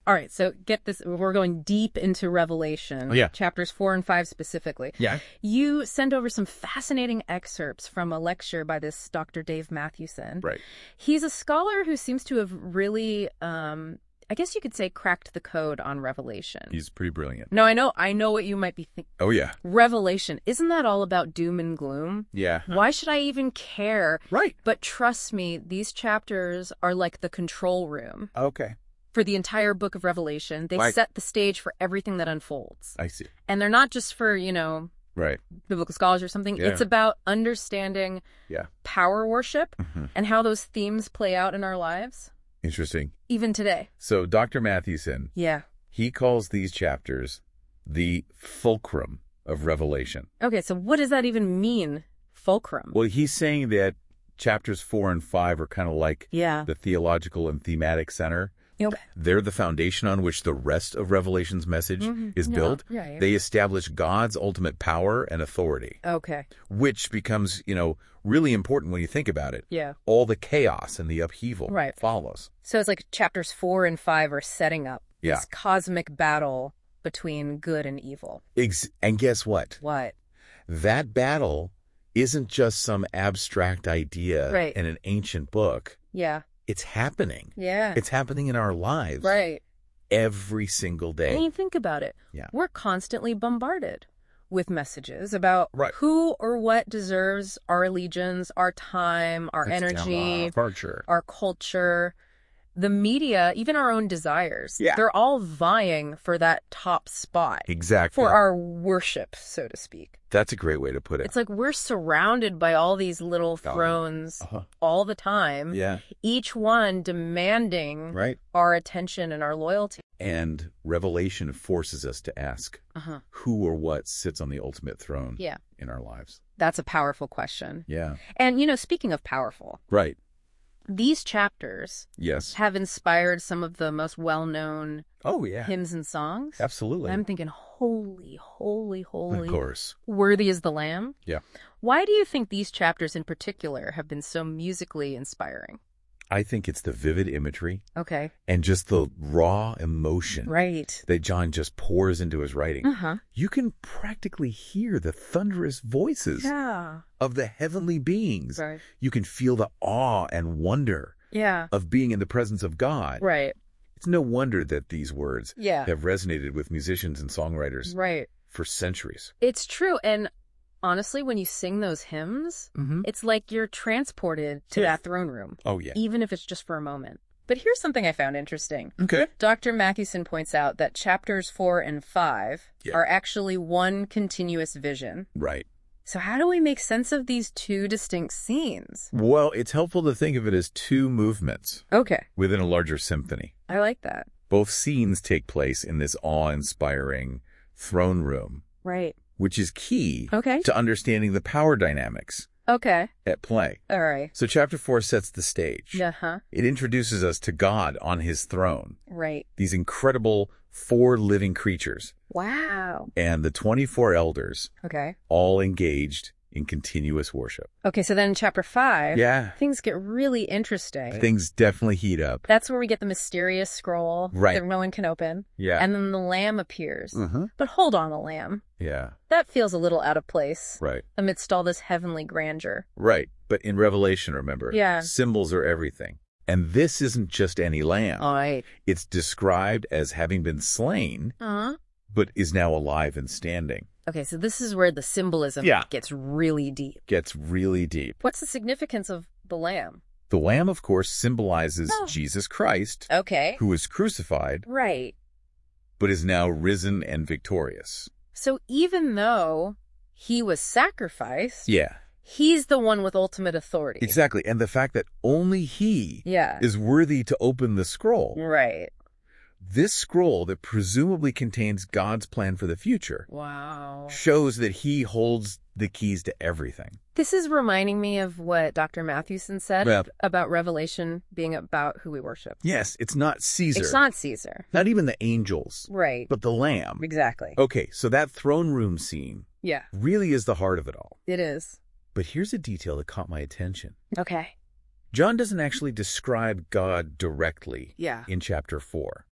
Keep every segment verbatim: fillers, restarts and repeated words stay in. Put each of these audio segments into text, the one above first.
All right, so get this. We're going deep into Revelation. Oh, yeah. Chapters four and five specifically. Yeah. You send over some fascinating excerpts from a lecture by this Doctor Dave Mathewson. Right. He's a scholar who seems to have really, um, I guess you could say, cracked the code on Revelation. He's pretty brilliant. No, I know. I know what you might be thinking. Oh, yeah. Revelation. Isn't that all about doom and gloom? Yeah. Why should I even care? Right. But trust me, these chapters are like the control room. Okay. For the entire book of Revelation. They Right. set the stage for everything that unfolds. I see. And they're not just for, you know, Right. biblical scholars or something. Yeah. It's about understanding Yeah. power worship Mm-hmm. and how those themes play out in our lives, Interesting. even today. So Doctor Mathewson, Yeah. he calls these chapters the fulcrum of Revelation. Okay, so what does that even mean, fulcrum? Well, he's saying that chapters four and five are kind of like yeah. the theological and thematic center. Yep. They're the foundation on which the rest of Revelation's message Mhm. is Yeah, built. yeah, yeah. They establish God's ultimate power and authority, Okay. which becomes, you know, really important when you think about it. Yeah. All the chaos and the upheaval Right. follows. So it's like chapters four and five are setting up Yeah. this cosmic battle between good and evil. Ex- and guess what? What? That battle isn't just some abstract idea Right. in an ancient book. Yeah. It's happening. Yeah. It's happening in our lives right. every single day. And you think about it. Yeah. We're constantly bombarded with messages about Right. who or what deserves our allegiance, our time, our That's energy, for sure. our culture. The media, even our own desires, Yeah. they're all vying for that top spot Exactly. for our worship, so to speak. That's a great way to put it. It's like we're surrounded by all these little Oh. thrones Uh-huh. all the time, Yeah. each one demanding Right. our attention and our loyalty. And Revelation forces us to ask Uh-huh. who or what sits on the ultimate throne Yeah, in our lives. that's a powerful question. Yeah. And, you know, speaking of powerful, Right. these chapters Yes. have inspired some of the most well-known Oh, yeah. hymns and songs. Absolutely. I'm thinking, holy, holy, holy, Of course. worthy is the Lamb. Yeah. Why do you think these chapters in particular have been so musically inspiring? I think it's the vivid imagery Okay. and just the raw emotion Right. that John just pours into his writing. Uh-huh. You can practically hear the thunderous voices Yeah. of the heavenly beings. Right. You can feel the awe and wonder Yeah. of being in the presence of God. Right. It's no wonder that these words Yeah. have resonated with musicians and songwriters Right. for centuries. It's true. And honestly, when you sing those hymns, Mm-hmm. it's like you're transported to Yeah. that throne room, Oh, yeah. even if it's just for a moment. But here's something I found interesting. Okay. Doctor Mathewson points out that chapters four and five Yeah. are actually one continuous vision. Right. So how do we make sense of these two distinct scenes? Well, it's helpful to think of it as two movements Okay. within a larger symphony. I like that. Both scenes take place in this awe-inspiring throne room, Right. which is key Okay. to understanding the power dynamics Okay. at play. All right. So chapter four sets the stage. Uh-huh. It introduces us to God on his throne, Right. these incredible four living creatures, Wow. and the twenty-four elders, Okay. all engaged in continuous worship. Okay, so then in chapter five, Yeah. things get really interesting. Things definitely heat up. That's where we get the mysterious scroll Right. that no one can open. Yeah. And then the lamb appears. Uh-huh. But hold on, a lamb. Yeah. That feels a little out of place Right. amidst all this heavenly grandeur. Right. But in Revelation, remember, Yeah. symbols are everything. And this isn't just any lamb. All right. It's described as having been slain, Uh-huh. but is now alive and standing. Okay, so this is where the symbolism Yeah. gets really deep. Gets really deep. What's the significance of the lamb? The lamb, of course, symbolizes Oh. Jesus Christ, Okay. who was crucified, Right. but is now risen and victorious. So even though he was sacrificed, Yeah, he's the one with ultimate authority. exactly. And the fact that only he Yeah. is worthy to open the scroll. Right. This scroll that presumably contains God's plan for the future Wow. shows that he holds the keys to everything. This is reminding me of what Doctor Mathewson said Yeah. about Revelation being about who we worship. Yes, it's not Caesar. It's not Caesar. Not even the angels, Right. but the lamb. Exactly. Okay, so that throne room scene Yeah, really is the heart of it all. it is. But here's a detail that caught my attention. Okay. John doesn't actually describe God directly Yeah. in chapter four.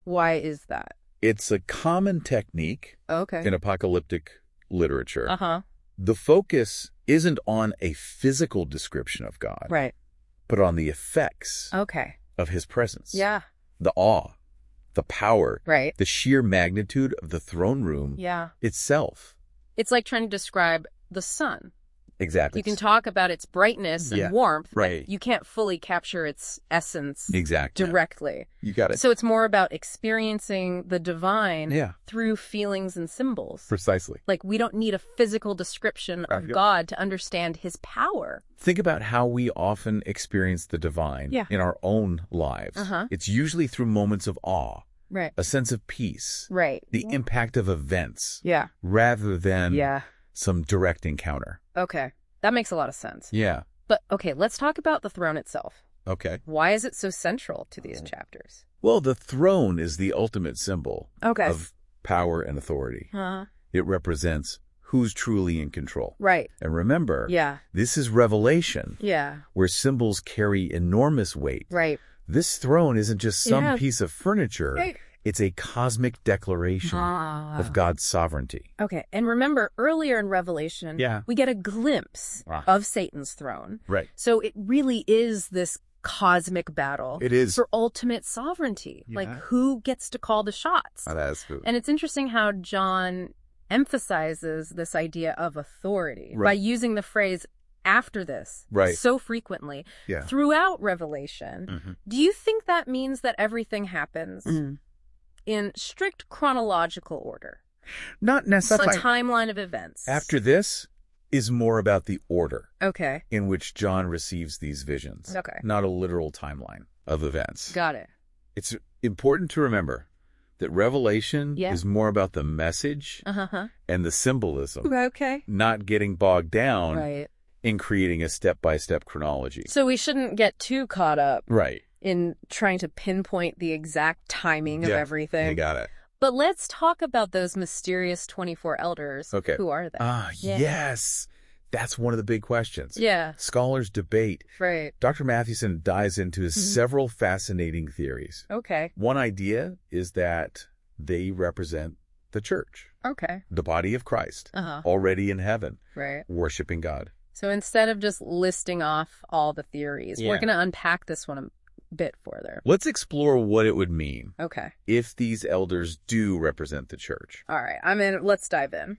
Why is that? It's a common technique Okay. in apocalyptic literature. Uh-huh. The focus isn't on a physical description of God, Right. but on the effects Okay. of his presence. Yeah. The awe, the power, Right. the sheer magnitude of the throne room Yeah. itself. It's like trying to describe the sun. Exactly. You can talk about its brightness and Yeah. warmth, Right. but you can't fully capture its essence Exactly. directly. You got it. So it's more about experiencing the divine Yeah. through feelings and symbols. Precisely. Like, we don't need a physical description of Right. God to understand his power. Think about how we often experience the divine Yeah. in our own lives. Uh-huh. It's usually through moments of awe, Right. a sense of peace, Right. the impact of events, Yeah. rather than Yeah. some direct encounter. Okay. That makes a lot of sense. Yeah. But, okay, let's talk about the throne itself. Okay. Why is it so central to these chapters? Well, the throne is the ultimate symbol Okay. of power and authority. Uh, It represents who's truly in control. right. And remember, Yeah. this is Revelation, Yeah. where symbols carry enormous weight. Right. This throne isn't just some Yeah. piece of furniture. Right. It's a cosmic declaration Ah. of God's sovereignty. Okay, and remember earlier in Revelation, Yeah. we get a glimpse Ah. of Satan's throne. Right. So it really is this cosmic battle It is. for ultimate sovereignty. Yeah. Like, who gets to call the shots? Oh, that's good. And it's interesting how John emphasizes this idea of authority Right. by using the phrase after this Right. so frequently Yeah. throughout Revelation. Mhm. Do you think that means that everything happens in strict chronological order? Not A necessarily. timeline of events. After this is more about the order Okay. in which John receives these visions. Okay. Not a literal timeline of events. Got it. It's important to remember that Revelation Yeah. is more about the message Uh-huh. and the symbolism, Okay. not getting bogged down Right. in creating a step-by-step chronology. So we shouldn't get too caught up Right. in trying to pinpoint the exact timing of Yeah, everything. You got it. But let's talk about those mysterious twenty-four elders. Okay. Who are they? Ah, Yeah. yes. That's one of the big questions. Yeah. Scholars debate. Right. Doctor Mathewson dives into Mm-hmm. several fascinating theories. Okay. One idea is that they represent the church, Okay. the body of Christ, Uh-huh. already in heaven, Right. worshiping God. So instead of just listing off all the theories, we're Yeah. going to unpack this one a bit further. Let's explore what it would mean Okay. if these elders do represent the church. All right. I'm in. Let's dive in.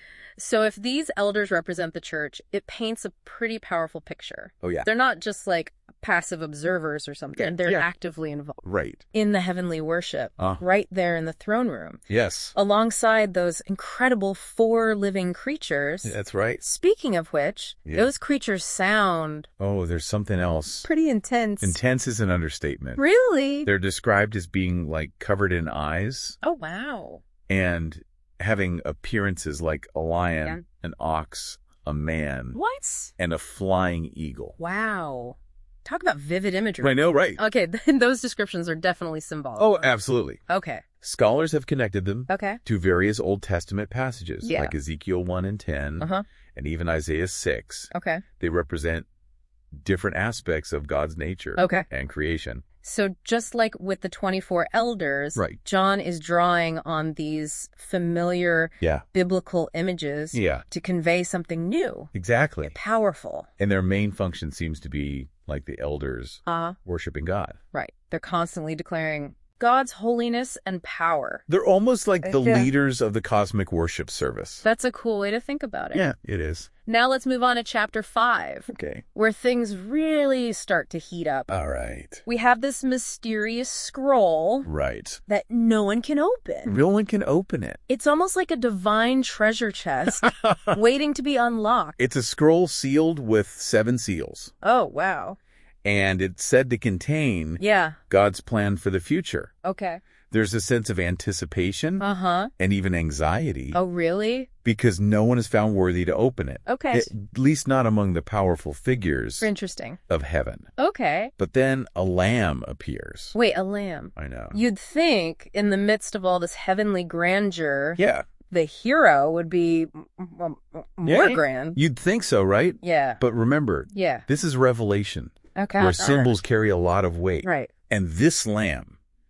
So if these elders represent the church, it paints a pretty powerful picture. Oh, yeah. They're not just like passive observers or something. Yeah, They're yeah. actively involved Right. in the heavenly worship, Ah. right there in the throne room, Yes. alongside those incredible four living creatures. That's right. Speaking of which, Yeah. those creatures sound Oh, there's something else. pretty intense. Intense is an understatement. Really? They're described as being like covered in eyes Oh, wow. and having appearances like a lion, Yeah. an ox, a man, What? and a flying eagle. Wow. Talk about vivid imagery. I know, right? Okay, then those descriptions are definitely symbolic. Oh, absolutely. Okay. Scholars have connected them Okay. to various Old Testament passages, Yeah. like Ezekiel one and ten, Uh-huh. and even Isaiah six. Okay. They represent different aspects of God's nature Okay. and creation. So just like with the twenty-four elders, Right. John is drawing on these familiar Yeah. biblical images Yeah, to convey something new, exactly. powerful. And their main function seems to be like the elders Uh, worshiping God. right. They're constantly declaring God's holiness and power. They're almost like the Yeah. leaders of the cosmic worship service. That's a cool way to think about it. Yeah, it is. Now let's move on to chapter five, Okay. where things really start to heat up. All right. We have this mysterious scroll Right. that no one can open. No one can open it. It's almost like a divine treasure chest waiting to be unlocked. It's a scroll sealed with seven seals, Oh, wow. and it's said to contain Yeah. God's plan for the future. Okay. There's a sense of anticipation Uh-huh. and even anxiety Oh, really? because no one is found worthy to open it. Okay. At least not among the powerful figures Interesting. of heaven. Okay. But then a lamb appears. Wait, a lamb. I know. You'd think in the midst of all this heavenly grandeur, Yeah. the hero would be m- m- m- more Yeah. grand. You'd think so, right? Yeah. But remember, Yeah. this is Revelation, Okay. where symbols carry a lot of weight. Right. And this lamb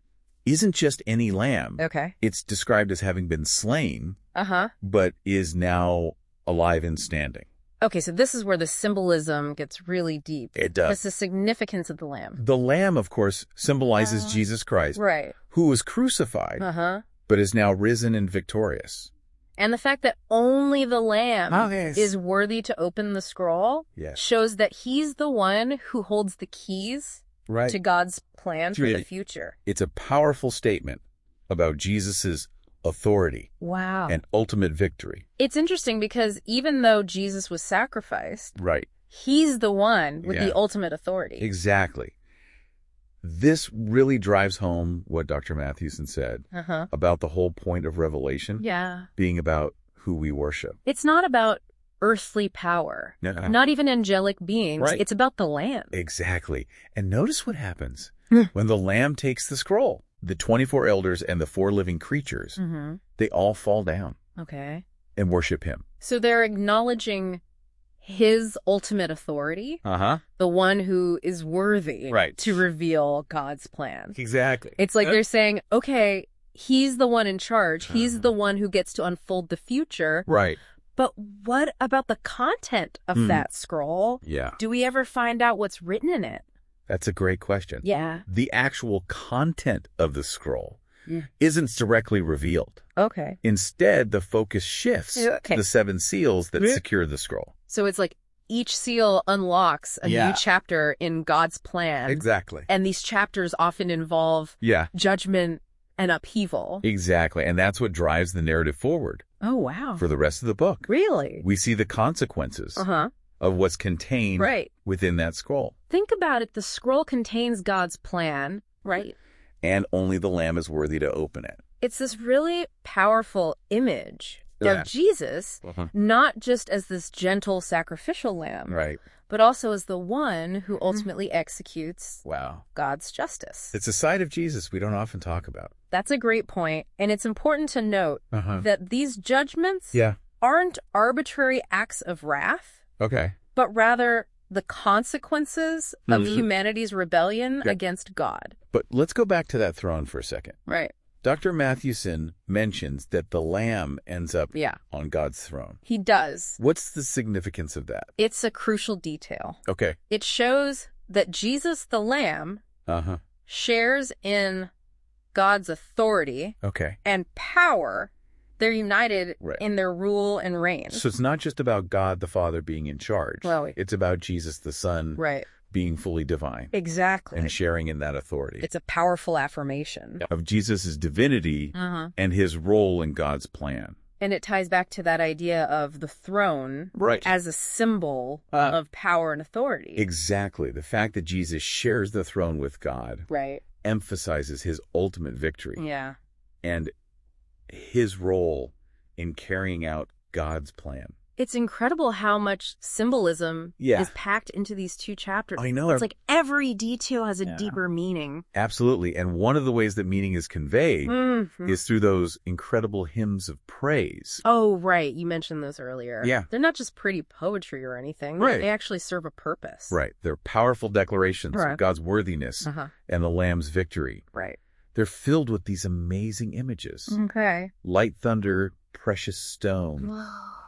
isn't just any lamb. Okay. It's described as having been slain, Uh-huh. but is now alive and standing. Okay, so this is where the symbolism gets really deep. It does. That's the significance of the lamb. The lamb, of course, symbolizes Uh, Jesus Christ, Right. who was crucified, Uh-huh. but is now risen and victorious. And the fact that only the lamb Oh, yes. is worthy to open the scroll Yes. shows that he's the one who holds the keys Right. to God's plan for the Really- future. It's a powerful statement about Jesus's authority Wow. and ultimate victory. It's interesting because even though Jesus was sacrificed, Right. he's the one with Yeah. the ultimate authority. Exactly. This really drives home what Doctor Mathewson said Uh-huh. about the whole point of Revelation Yeah. being about who we worship. It's not about earthly power, No, no. not even angelic beings. Right. It's about the lamb. Exactly. And notice what happens Hmm. when the Lamb takes the scroll. The twenty-four elders and the four living creatures, Mm-hmm. they all fall down Okay. and worship him. So they're acknowledging his ultimate authority, Uh-huh. the one who is worthy Right. to reveal God's plan. Exactly. It's like they're saying, okay, he's the one in charge. He's the one who gets to unfold the future. Right. But what about the content of Hmm. that scroll? Yeah. Do we ever find out what's written in it? That's a great question. Yeah. The actual content of the scroll Yeah. isn't directly revealed. Okay. Instead, the focus shifts Okay. to the seven seals that Yeah. secure the scroll. So it's like each seal unlocks a Yeah. new chapter in God's plan. Exactly. And these chapters often involve Yeah, judgment and upheaval. exactly. And that's what drives the narrative forward Oh, wow. for the rest of the book. Really? We see the consequences Uh-huh. of what's contained Right. within that scroll. Think about it. The scroll contains God's plan, right? And only the Lamb is worthy to open it. It's this really powerful image Yeah. of Jesus, Uh-huh. not just as this gentle sacrificial lamb, Right. but also as the one who ultimately executes Wow. God's justice. It's a side of Jesus we don't often talk about. That's a great point, and it's important to note Uh-huh. that these judgments Yeah. aren't arbitrary acts of wrath, Okay. but rather the consequences of Mhm. humanity's rebellion Yeah. against God. But let's go back to that throne for a second. Right. Doctor Mathewson mentions that the Lamb ends up Yeah, on God's throne. he does. What's the significance of that? It's a crucial detail. Okay. It shows that Jesus the Lamb Uh-huh. shares in God's authority Okay. and power. They're united Right. in their rule and reign. So it's not just about God the Father being in charge. Well, It's about Jesus the Son Right. being fully divine Exactly. and sharing in that authority It's a powerful affirmation. of Jesus' divinity Uh-huh. and his role in God's plan. And it ties back to that idea of the throne Right. as a symbol Uh, of power and authority. Exactly. The fact that Jesus shares the throne with God Right. emphasizes his ultimate victory Yeah. and his role in carrying out God's plan. It's incredible how much symbolism Yeah. is packed into these two chapters. I know. It's like every detail has a Yeah. deeper meaning. Absolutely. And one of the ways that meaning is conveyed Mhm. is through those incredible hymns of praise. Oh, right. You mentioned those earlier. Yeah. They're not just pretty poetry or anything. Right. They actually serve a purpose. Right. They're powerful declarations Right. of God's worthiness Uh-huh. and the Lamb's victory. Right. They're filled with these amazing images. Okay. Light thunder, precious stone,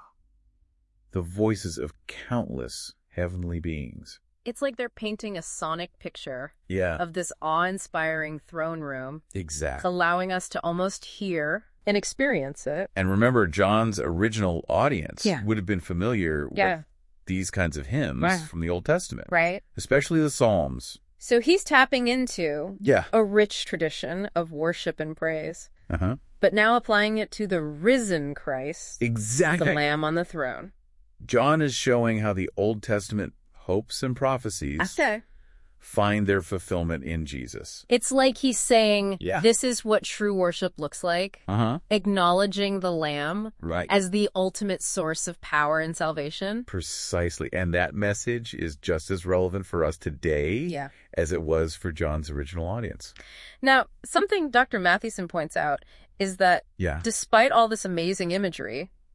the voices of countless heavenly beings. It's like they're painting a sonic picture Yeah, of this awe-inspiring throne room, exactly. allowing us to almost hear and experience it. And remember, John's original audience Yeah. would have been familiar Yeah. with these kinds of hymns Right. from the Old Testament, Right? especially the Psalms. So he's tapping into Yeah. a rich tradition of worship and praise, Uh-huh. but now applying it to the risen Christ, Exactly. the Lamb on the throne. John is showing how the Old Testament hopes and prophecies Okay. find their fulfillment in Jesus. It's like he's saying, Yeah. this is what true worship looks like, Uh-huh. acknowledging the Lamb Right. as the ultimate source of power and salvation. Precisely. And that message is just as relevant for us today Yeah. as it was for John's original audience. Now, something Doctor Mathewson points out is that Yeah. despite all this amazing imagery,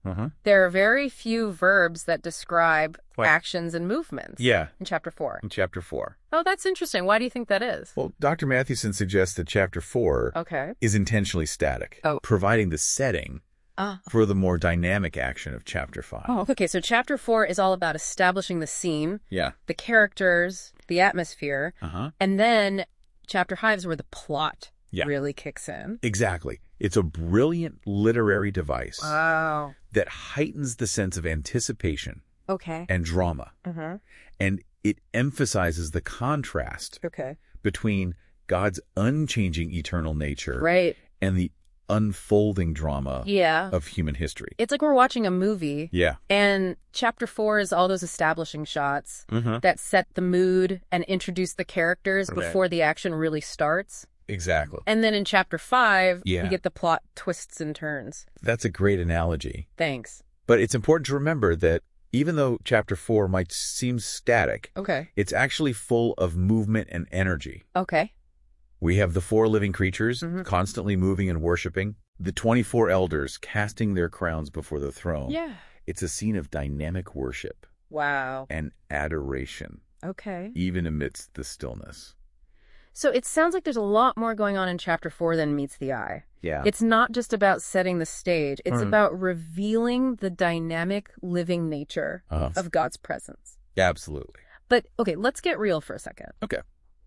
Uh-huh. There are very few verbs that describe What? actions and movements Yeah, in chapter four. in chapter four. Oh, that's interesting. Why do you think that is? Well, Doctor Mathewson suggests that chapter four Okay. is intentionally static, Oh. providing the setting Ah. for the more dynamic action of chapter five. Oh, okay. So chapter four is all about establishing the scene, Yeah. the characters, the atmosphere, Uh-huh. and then chapter five is where the plot Yeah. really kicks in. Exactly. It's a brilliant literary device Wow. that heightens the sense of anticipation Okay. and drama. Uh-huh. And it emphasizes the contrast Okay. between God's unchanging eternal nature Right. and the unfolding drama Yeah. of human history. It's like we're watching a movie, Yeah. and chapter four is all those establishing shots Mm-hmm. that set the mood and introduce the characters Right. before the action really starts. Exactly. And then in chapter five, Yeah. we get the plot twists and turns. That's a great analogy. Thanks. But it's important to remember that even though chapter four might seem static, Okay. it's actually full of movement and energy. Okay. We have the four living creatures Mhm. constantly moving and worshiping, the twenty-four elders casting their crowns before the throne. Yeah. It's a scene of dynamic worship Wow. and adoration, Okay. even amidst the stillness. So it sounds like there's a lot more going on in chapter four than meets the eye. Yeah. It's not just about setting the stage. It's Mhm. about revealing the dynamic living nature Uh-huh. of God's presence. Absolutely. But okay, let's get real for a second. Okay.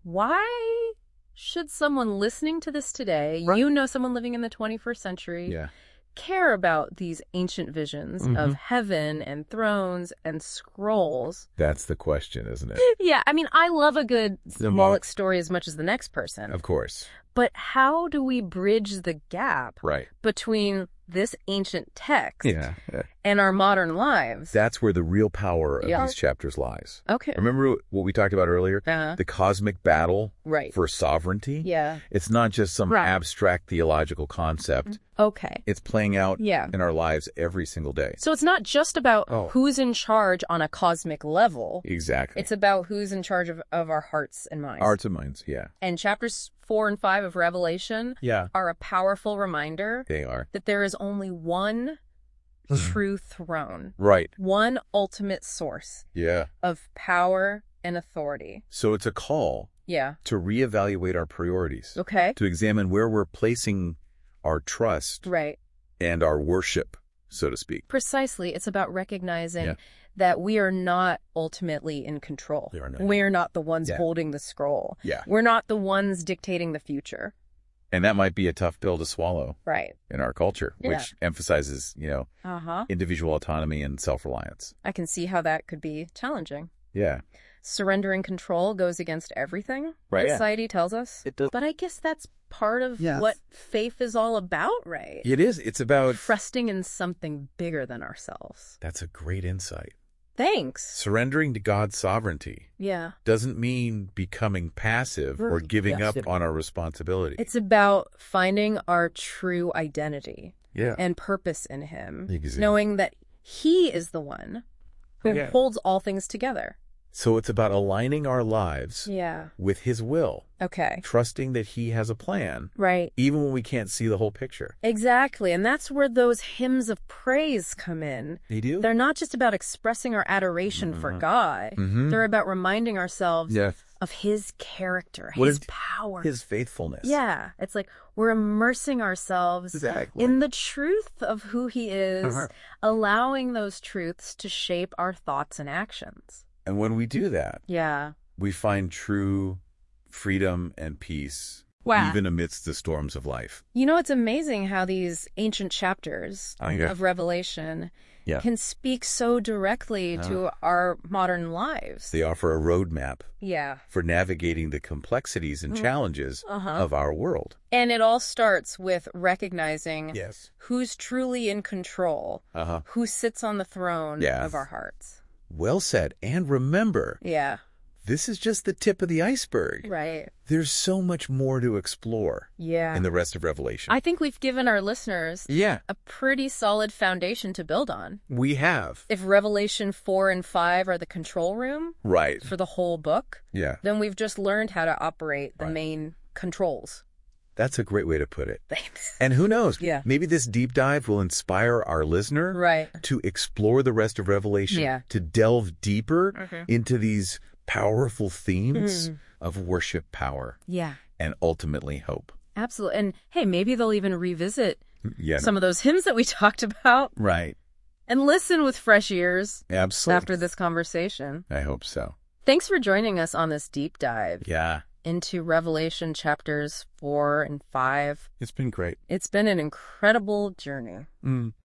Why should someone listening to this today, Right. you know someone living in the twenty-first century, Yeah. care about these ancient visions Mhm. of heaven and thrones and scrolls? That's the question, isn't it? Yeah, I mean, I love a good The Moloch story as much as the next person. Of course. But how do we bridge the gap Right. between this ancient text Yeah. and our modern lives? That's where the real power of Yeah. these chapters lies. Okay. Remember what we talked about earlier? Uh, The cosmic battle right. for sovereignty? Yeah. It's not just some Right. abstract theological concept. Okay. It's playing out Yeah. in our lives every single day. So it's not just about Oh. who's in charge on a cosmic level. Exactly. It's about who's in charge of, of our hearts and minds. Hearts and minds, yeah. And chapters four and five of Revelation Yeah. are a powerful reminder They are. that there is only one true throne, Right. one ultimate source Yeah. of power and authority. So it's a call Yeah. to reevaluate our priorities, Okay. to examine where we're placing our trust Right. and our worship, so to speak. Precisely. It's about recognizing Yeah. that we are not ultimately in control. We are not. We're not the ones Yeah. holding the scroll. Yeah. We're not the ones dictating the future. And that might be a tough pill to swallow Right. in our culture, Yeah. which emphasizes, you know, Uh-huh. individual autonomy and self-reliance. I can see how that could be challenging. Yeah. Surrendering control goes against everything Right. Yeah. society tells us. It does. But I guess that's part of Yeah. what faith is all about, right? It is. It's about... Trusting in something bigger than ourselves. That's a great insight. Thanks. Surrendering to God's sovereignty Yeah. doesn't mean becoming passive or giving Yes. up on our responsibility. It's about finding our true identity yeah. and purpose in Him, Exactly. knowing that He is the one who Yeah. holds all things together. So it's about aligning our lives Yeah. with His will, Okay. trusting that He has a plan, Right. even when we can't see the whole picture. Exactly. And that's where those hymns of praise come in. They do? They're not just about expressing our adoration for God. Mhm. They're about reminding ourselves Yeah. of His character, What His is power. His faithfulness. Yeah. It's like we're immersing ourselves Exactly. in the truth of who He is, Uh-huh. allowing those truths to shape our thoughts and actions. And when we do that, Yeah. we find true freedom and peace, Wow. even amidst the storms of life. You know, it's amazing how these ancient chapters Oh, yeah. of Revelation Yeah. can speak so directly to our modern lives. They offer a roadmap Yeah. for navigating the complexities and challenges Uh-huh. of our world. And it all starts with recognizing Yes. who's truly in control, Uh-huh. who sits on the throne Yeah. of our hearts. Well said. And remember, Yeah. this is just the tip of the iceberg. Right. There's so much more to explore Yeah. in the rest of Revelation. I think we've given our listeners yeah, a pretty solid foundation to build on. we have. If Revelation four and five are the control room Right. for the whole book, Yeah. then we've just learned how to operate the Right. main controls. That's a great way to put it. Thanks. And who knows? Yeah. Maybe this deep dive will inspire our listener Right. to explore the rest of Revelation, Yeah. to delve deeper Mhm. into these powerful themes Mhm. of worship, power, Yeah. and ultimately hope. Absolutely. And hey, maybe they'll even revisit Yeah. some of those hymns that we talked about Right. and listen with fresh ears Absolutely. after this conversation. I hope so. Thanks for joining us on this deep dive Yeah. into Revelation chapters four and five. It's been great. It's been an incredible journey. Mm.